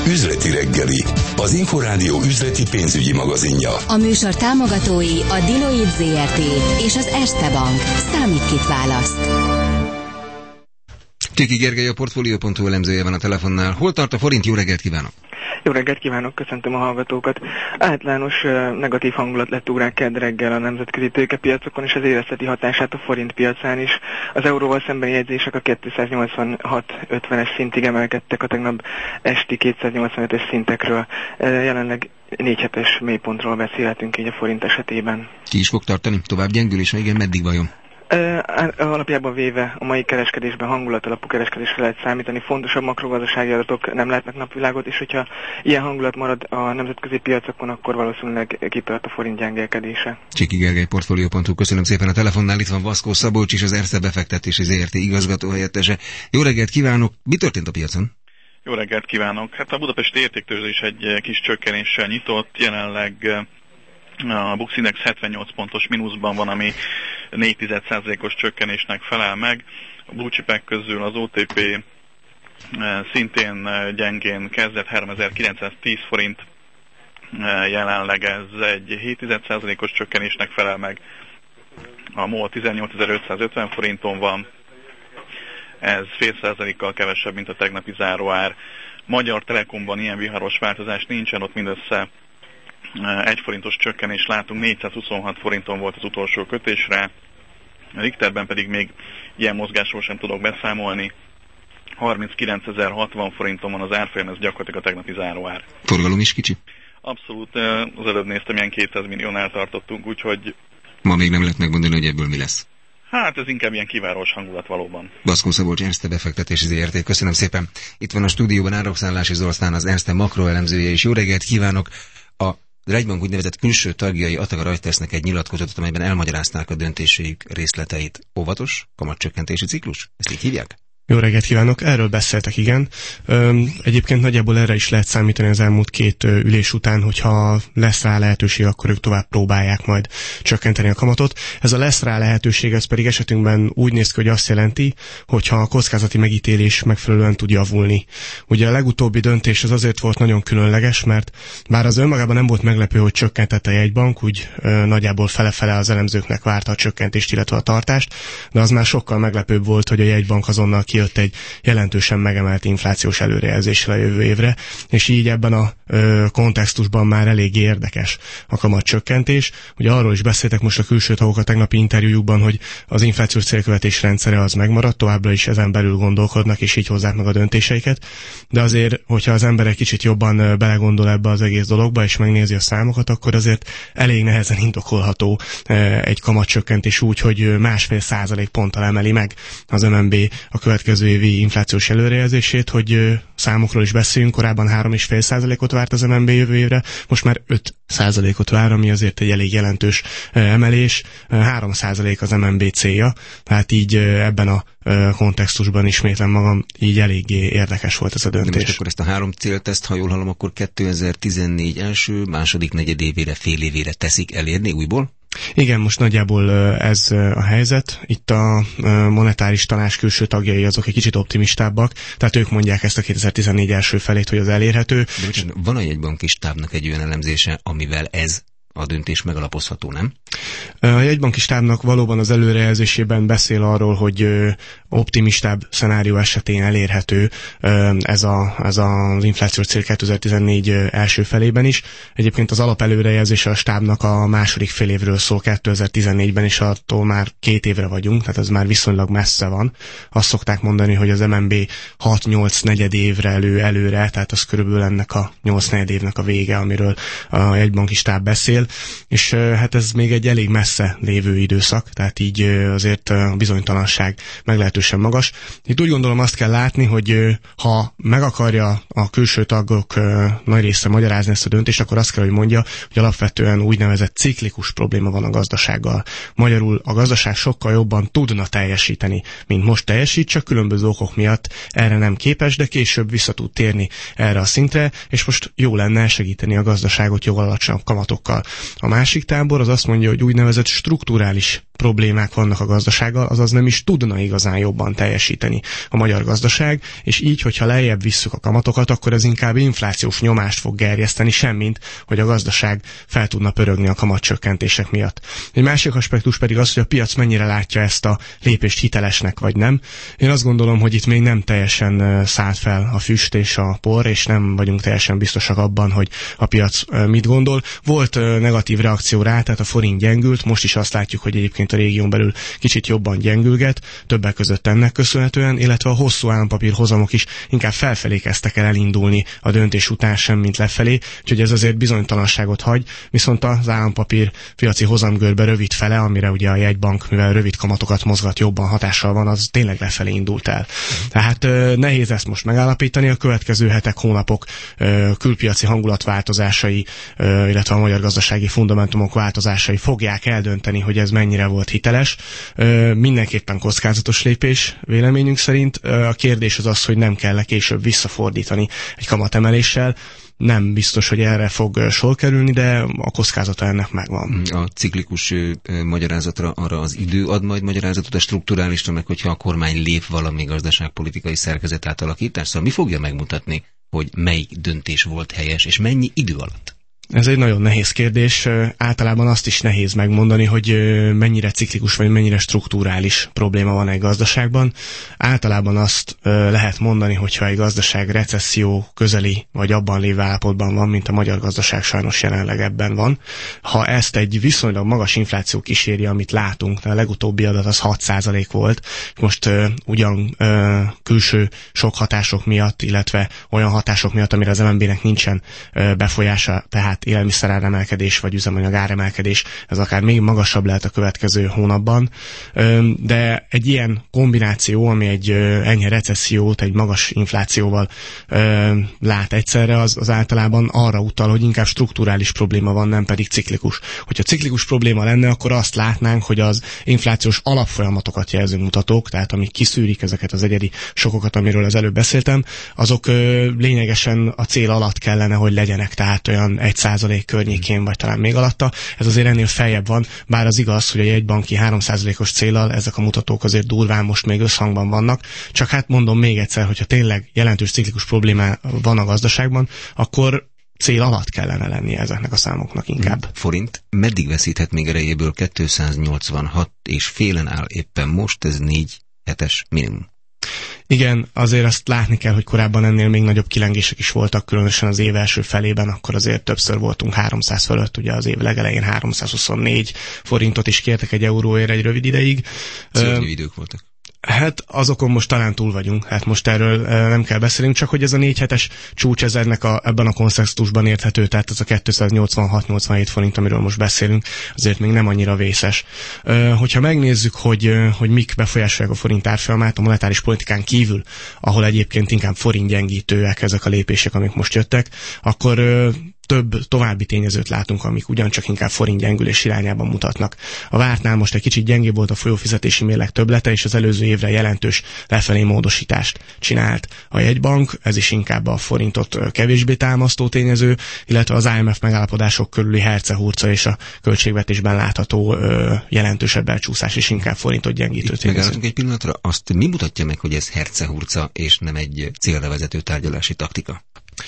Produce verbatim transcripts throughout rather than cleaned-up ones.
Üzleti reggeli, az Inforádió üzleti pénzügyi magazinja. A műsor támogatói a Deloitte zé er té és az Erste Bank. Számít, kit választ. Tiki Gergely, a Portfolio pont hu elemzője van a telefonnál. Hol tart a forint? Jó reggelt kívánok! Jó reggelt kívánok, köszöntöm a hallgatókat. Általános uh, negatív hangulat lett órák kedd reggel a nemzetközi tőkepiacokon, és ez érezteti hatását a forint piacán is. Az euróval szembeni jegyzések a kétszáznyolcvanhat ötvenes szintig emelkedtek a tegnap esti kétszáznyolcvanötös szintekről. Uh, jelenleg négy hetes mélypontról beszélhetünk így a forint esetében. Ki is fog tartani? Tovább gyengül, és igen, meddig vajon? Uh, alapjában véve a mai kereskedésben hangulatalapú kereskedésre lehet számítani, fontosabb makrogazdasági adatok nem látnak napvilágot, és hogyha ilyen hangulat marad a nemzetközi piacokon, akkor valószínűleg kitart a forint gyengélkedése. Tiki Gergely, Portfolio pont hu, köszönöm szépen a telefonnál, itt van Vaszkó Szabolcs is, az Erste befektetési zé er té igazgató helyettese. Jó reggelt kívánok! Mi történt a piacon? Jó reggelt kívánok! Hát a budapesti értéktőzsde is egy kis csökkenéssel nyitott, jelenleg a Bux Index hetvennyolc pontos mínuszban van, ami négy egész egy százalékos csökkenésnek felel meg. A blue chipek közül az o té pé szintén gyengén kezdett, háromezer-kilencszáztíz forint, jelenleg ez egy hét egész egy százalékos csökkenésnek felel meg. A MOL tizennyolcezer-ötszázötven forinton van, ez fél százalékkal kevesebb, mint a tegnapi záróár. Magyar Telekomban ilyen viharos változás nincsen, ott mindössze egy forintos csökkenés látunk, négyszázhuszonhat forinton volt az utolsó kötésre, a Richterben pedig még ilyen mozgásról sem tudok beszámolni. harminckilencezer-hatvan forinton van az árfolyam, ez gyakorlatilag a tegnapi záróár. Forgalom is kicsi? Abszolút, az előbb néztem, ilyen kétszáz milliónál tartottunk, úgyhogy... Ma még nem lehet megmondani, hogy ebből mi lesz. Hát ez inkább ilyen kiválós hangulat valóban. Vaszkó Szabolcs, Erste befektetési zé er té, köszönöm szépen. Itt van a stúdióban Árokszállási Zoltán, az Erste makroelemzője, és jó reggelt kívánok! A A jegybank úgynevezett külső tagjai Ataga Reuters-nek egy nyilatkozatot, amelyben elmagyarázták a döntéseik részleteit. Óvatos kamatcsökkentési ciklus? Ezt így hívják? Jó reggelt kívánok! Erről beszéltek, igen. Üm, egyébként nagyjából erre is lehet számítani az elmúlt két ülés után, hogyha lesz rá lehetőség, akkor ők tovább próbálják majd csökkenteni a kamatot. Ez a lesz rá lehetőség, ez pedig esetünkben úgy néz ki, hogy azt jelenti, hogyha a kockázati megítélés megfelelően tud javulni. Ugye a legutóbbi döntés az azért volt nagyon különleges, mert bár az önmagában nem volt meglepő, hogy csökkentett a jegybank, úgy ö, nagyjából fele-fele az elemzőknek várta a csökkentést, illetve a tartást, de az már sokkal meglepőbb volt, hogy a jegybank azonnal kijött egy jelentősen megemelt inflációs előrejelzéssel a jövő évre, és így ebben a ö, kontextusban már elég érdekes a kamatcsökkentés. Ugye arról is beszéltek most a külső tagok a tegnapi interjújukban, hogy az inflációs célkövetés rendszere az megmaradt, továbbra is ezen belül gondolkodnak, és így hozzák meg a döntéseiket. De azért, hogyha az ember egy kicsit jobban belegondol ebbe az egész dologba, és megnézi a számokat, akkor azért elég nehezen indokolható egy kamatcsökkentés úgy, hogy másfél százalék ponttal emeli meg az em en bé a következő évi inflációs előrejelzését, hogy számokról is beszéljünk, korábban három egész öt százalékot várt az em en bé jövő évre, most már öt százalékot vár, ami azért egy elég jelentős emelés, három százalék az em en bé célja, tehát így ebben a kontextusban ismétlem magam, így eléggé érdekes volt ez a döntés. De most akkor ezt a három célteszt, ha jól hallom, akkor kétezer-tizennégy első, második negyedévére, fél évére teszik elérni újból? Igen, most nagyjából ez a helyzet. Itt a monetáris tanács külső tagjai azok egy kicsit optimistábbak, tehát ők mondják ezt a kétezer-tizennégy első felét, hogy az elérhető. De most van a jegybanki stábnak egy olyan elemzése, amivel ez a döntés megalapozható, nem? A jegybanki stábnak valóban az előrejelzésében beszél arról, hogy optimistább szenárió esetén elérhető ez, a, ez az inflációs cél kétezer-tizennégy első felében is. Egyébként az alapelőrejelzése a stábnak a második fél évről szól kétezer-tizennégyben, és attól már két évre vagyunk, tehát ez már viszonylag messze van. Azt szokták mondani, hogy az em en bé hat-nyolc negyed évre elő előre, tehát az körülbelül ennek a nyolc negyed évnek a vége, amiről a jegybanki stáb beszél, és hát ez még egy elég messze lévő időszak, tehát így azért a bizonytalanság meglehetősen magas. Itt úgy gondolom azt kell látni, hogy ha meg akarja a külső tagok nagy része magyarázni ezt a döntést, akkor azt kell, hogy mondja, hogy alapvetően úgynevezett ciklikus probléma van a gazdasággal. Magyarul a gazdaság sokkal jobban tudna teljesíteni, mint most teljesít, csak különböző okok miatt erre nem képes, de később vissza tud térni erre a szintre, és most jó lenne segíteni a gazdaságot jóval alacsonyabb kamatokkal. A másik tábor az azt mondja, hogy úgynevezett strukturális problémák vannak a gazdasággal, azaz nem is tudna igazán jobban teljesíteni a magyar gazdaság, és így, hogyha lejjebb visszük a kamatokat, akkor ez inkább inflációs nyomást fog gerjeszteni, semmint, hogy a gazdaság fel tudna pörögni a kamatcsökkentések miatt. Egy másik aspektus pedig az, hogy a piac mennyire látja ezt a lépést hitelesnek vagy nem. Én azt gondolom, hogy itt még nem teljesen szállt fel a füst és a por, és nem vagyunk teljesen biztosak abban, hogy a piac mit gondol. Volt negatív reakció rá, tehát a forint gyengült, most is azt látjuk, hogy egyébként a régión belül kicsit jobban gyengülget, többek között ennek köszönhetően, illetve a hosszú állampapír hozamok is inkább felfelé kezdtek el elindulni a döntés után sem, mint lefelé, úgyhogy ez azért bizonytalanságot hagy, viszont az állampapír piaci hozamgörbe rövid fele, amire ugye a jegybank, mivel rövid kamatokat mozgat, jobban hatással van, az tényleg lefelé indult el. Tehát nehéz ezt most megállapítani, a következő hetek, hónapok külpiaci hangulatváltozásai, illetve a magyar gazdasági fundamentumok változásai fogják eldönteni, hogy ez mennyire volt hiteles. Mindenképpen kockázatos lépés véleményünk szerint. A kérdés az az, hogy nem kell később visszafordítani egy kamatemeléssel. Nem biztos, hogy erre fog sor kerülni, de a kockázata ennek megvan. A ciklikus magyarázatra arra az idő ad majd magyarázatot, a strukturálisra, meg hogyha a kormány lép valami gazdaságpolitikai szerkezet átalakítás, szóval mi fogja megmutatni, hogy melyik döntés volt helyes, és mennyi idő alatt? Ez egy nagyon nehéz kérdés. Általában azt is nehéz megmondani, hogy mennyire ciklikus vagy mennyire strukturális probléma van egy gazdaságban. Általában azt lehet mondani, hogyha egy gazdaság recesszió közeli vagy abban lévő állapotban van, mint a magyar gazdaság sajnos jelenleg ebben van. Ha ezt egy viszonylag magas infláció kíséri, amit látunk, a legutóbbi adat az hat százalék volt, most ugyan külső sok hatások miatt, illetve olyan hatások miatt, amire az em en bé-nek nincsen befolyása, tehát élelmiszerár emelkedés vagy üzemanyag áremelkedés, ez akár még magasabb lehet a következő hónapban, de egy ilyen kombináció, ami egy enyhe recessziót, egy magas inflációval lát egyszerre, az, az általában arra utal, hogy inkább strukturális probléma van, nem pedig ciklikus. Hogyha ciklikus probléma lenne, akkor azt látnánk, hogy az inflációs alapfolyamatokat jelző mutatók, tehát amik kiszűrik ezeket az egyedi sokokat, amiről az előbb beszéltem, azok lényegesen a cél alatt kellene, hogy legyenek, tehát olyan egy százalék környékén, vagy talán még alatta. Ez azért ennél feljebb van, bár az igaz, hogy a jegybanki három százalékos céllal ezek a mutatók azért durván most még összhangban vannak. Csak hát mondom még egyszer, hogyha tényleg jelentős ciklikus probléma van a gazdaságban, akkor cél alatt kellene lennie ezeknek a számoknak inkább. Forint meddig veszíthet még erejéből? kétszáznyolcvanhat és félen áll éppen most, ez négy hetes minimum. Igen, azért azt látni kell, hogy korábban ennél még nagyobb kilengések is voltak, különösen az év első felében, akkor azért többször voltunk háromszáz fölött, ugye az év legelején háromszázhuszonnégy forintot is kértek egy euróért egy rövid ideig. Szörnyű idők voltak. Hát azokon most talán túl vagyunk, hát most erről nem kell beszélnünk, csak hogy ez a négy hetes csúcs ez ennek a, ebben a kontextusban érthető, tehát ez a kétszáznyolcvanhat nyolcvanhét forint, amiről most beszélünk, azért még nem annyira vészes. Hogyha megnézzük, hogy, hogy mik befolyásolják a forint árfolyamát a monetáris politikán kívül, ahol egyébként inkább forintgyengítőek ezek a lépések, amik most jöttek, akkor több további tényezőt látunk, amik ugyancsak inkább forintgyengülés irányában mutatnak. A vártnál most egy kicsit gyengébb volt a folyófizetési mérleg többlete, és az előző évre jelentős lefelé módosítást csinált a jegybank, ez is inkább a forintot kevésbé támasztó tényező, illetve az i em ef megállapodások körüli hercehurca és a költségvetésben látható ö, jelentősebb elcsúszás is inkább forintot gyengítő tényező. Megállapodunk egy pillanatra, azt mi mutatja meg, hogy ez hercehurca és nem egy célra vezető tárgyalási taktika?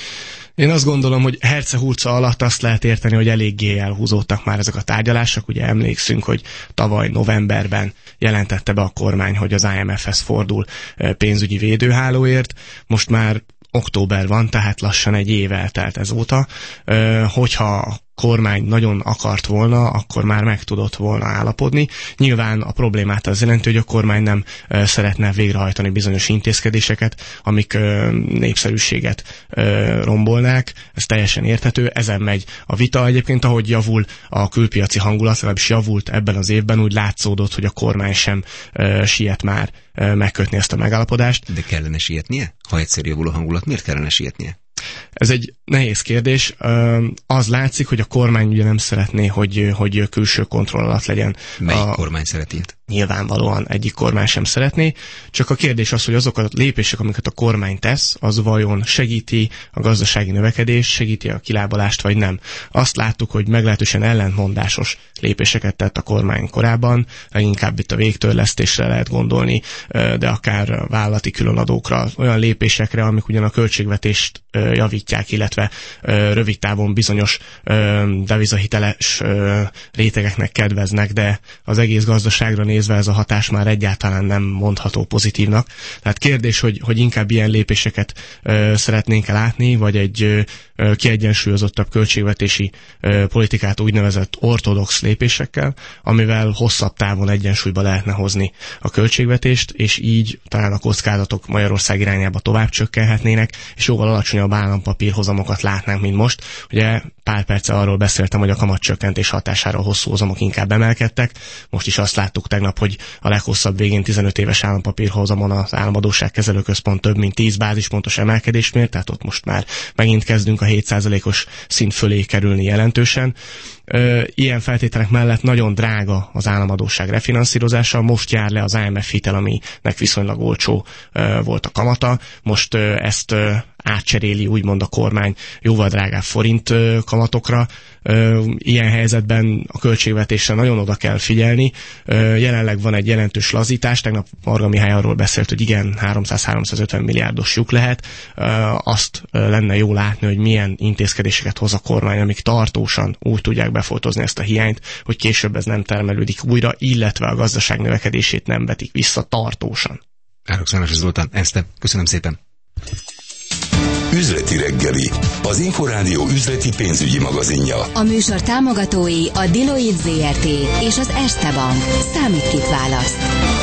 Én azt gondolom, hogy hercehurca alatt azt lehet érteni, hogy eléggé elhúzódtak már ezek a tárgyalások. Ugye emlékszünk, hogy tavaly novemberben jelentette be a kormány, hogy az i em ef-hez fordul pénzügyi védőhálóért. Most már október van, tehát lassan egy év eltelt ezóta. Hogyha kormány nagyon akart volna, akkor már meg tudott volna állapodni. Nyilván a problémát az jelenti, hogy a kormány nem e, szeretne végrehajtani bizonyos intézkedéseket, amik e, népszerűséget e, rombolnák. Ez teljesen érthető. Ezen megy a vita. Egyébként, ahogy javul a külpiaci hangulat, legalábbis javult ebben az évben, úgy látszódott, hogy a kormány sem e, siet már e, megkötni ezt a megállapodást. De kellene sietnie? Ha egyszer javul a hangulat, miért kellene sietnie? Ez egy nehéz kérdés. Az látszik, hogy a kormány ugye nem szeretné, hogy, hogy külső kontroll alatt legyen. Melyik a... kormány szereti ilyet? nyilvánvalóan egyik kormány sem szeretné, csak a kérdés az, hogy azok a lépések, amiket a kormány tesz, az vajon segíti a gazdasági növekedést, segíti a kilábalást, vagy nem. Azt láttuk, hogy meglehetősen ellentmondásos lépéseket tett a kormány korábban, leginkább itt a végtörlesztésre lehet gondolni, de akár vállalati különadókra, olyan lépésekre, amik ugyan a költségvetést javítják, illetve rövid távon bizonyos devizahiteles rétegeknek kedveznek, de az egész gazdaságra nézve ez a hatás már egyáltalán nem mondható pozitívnak. Tehát kérdés, hogy, hogy inkább ilyen lépéseket szeretnénk-e látni, vagy egy kiegyensúlyozottabb költségvetési politikát úgynevezett ortodox lépésekkel, amivel hosszabb távon egyensúlyba lehetne hozni a költségvetést, és így talán a kockázatok Magyarország irányába tovább csökkenhetnének, és jóval alacsonyabb állampapírhozamokat látnánk, mint most. Ugye pár perce arról beszéltem, hogy a kamatcsökkentés hatására a hosszú hozamok inkább emelkedtek. Most is azt láttuk tegnap, hogy a leghosszabb végén tizenöt éves állampapírhozamon az Államadósságkezelőközpont több mint tíz bázispontos emelkedést mért, tehát ott most már megint kezdünk a hét százalékos szint fölé kerülni jelentősen. Ilyen feltételek mellett nagyon drága az államadósság refinanszírozása, most jár le az I M F hitel, aminek viszonylag olcsó volt a kamata, most ezt átcseréli úgymond a kormány jóval drágább forint kamatokra. Ilyen helyzetben a költségvetésre nagyon oda kell figyelni. Jelenleg van egy jelentős lazítás, tegnap Varga Mihály arról beszélt, hogy igen, háromszáz-háromszázötven milliárdos lyuk lehet. Azt lenne jó látni, hogy milyen intézkedéseket hoz a kormány, amik tartósan úgy tudják befoltozni ezt a hiányt, hogy később ez nem termelődik újra, illetve a gazdaság növekedését nem vetik vissza tartósan. Árokszállási Zoltán, ezt köszönöm szépen. Üzleti reggeli, az Inforádió üzleti pénzügyi magazinja. A műsor támogatói a Deloitte Zé Er Té és az Erste Bank. Számít, kit választ.